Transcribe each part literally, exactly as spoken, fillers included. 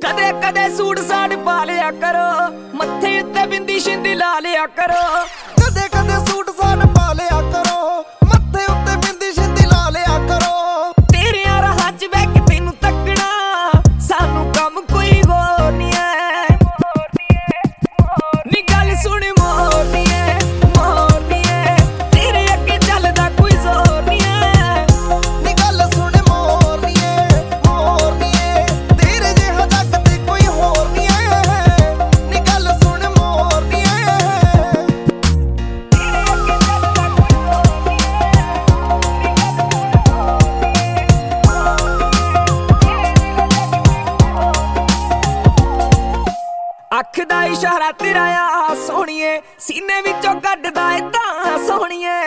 कदे कदे सूट साड़ पा लिया करो, मत्थे उत्ते बिंदी शिंदी ला लिया करो। कदे कदे सूट साड़ पा लिया करो, मत्थे उत्ते बिंदी शिंदी ला लिया करो। तेरे राह च बैठ के तेनू तकना, सानू कम कोई होर नहीं है। नी गल सुन मोरनी है, मोरनी है, तेरे अगे चलदा कोई जोर नहीं है। नी गल सुन मोरनी है, मोरनी है, तेरे जिहा जग ते कोई होर नहीं है। नी गल सुन मोरनी है, अख दा इशारा तेरा आ सोहणीए, सीने विचों कड्डदा ए तां सोहणीए।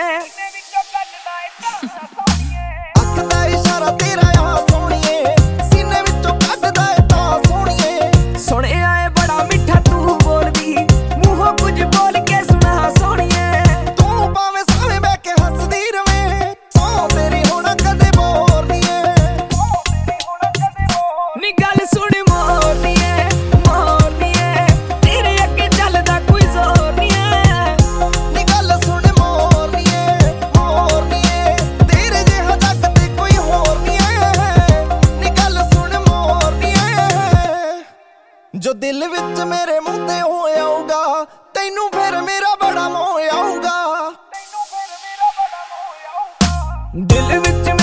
अख दा इशारा तेरा आ सोहणीए, सीने विचों कड्डदा ए तां सोहणीए। सुणिया ए बड़ा मिठा तू बोलदी, मूंहों कुछ बोल के सुना सोहणीए। तू भावें सावें बैठ के हसदी रवें, सौ तेरी होना कदे बोर नहीं है। नी गल सुन मोरनी है, मोरनी है, तेरे अगे चलदा कोई जोर नहीं है। नी गल सुन मोरनी है, मोरनी है, तेरे जिहा जग ते कोई होर नहीं है। नी गल सुन मोरनी है, जो दिल विच मेरे मुंह ते हो आऊगा, तैनू फिर मेरा बड़ा मोह आऊगा। दिल विच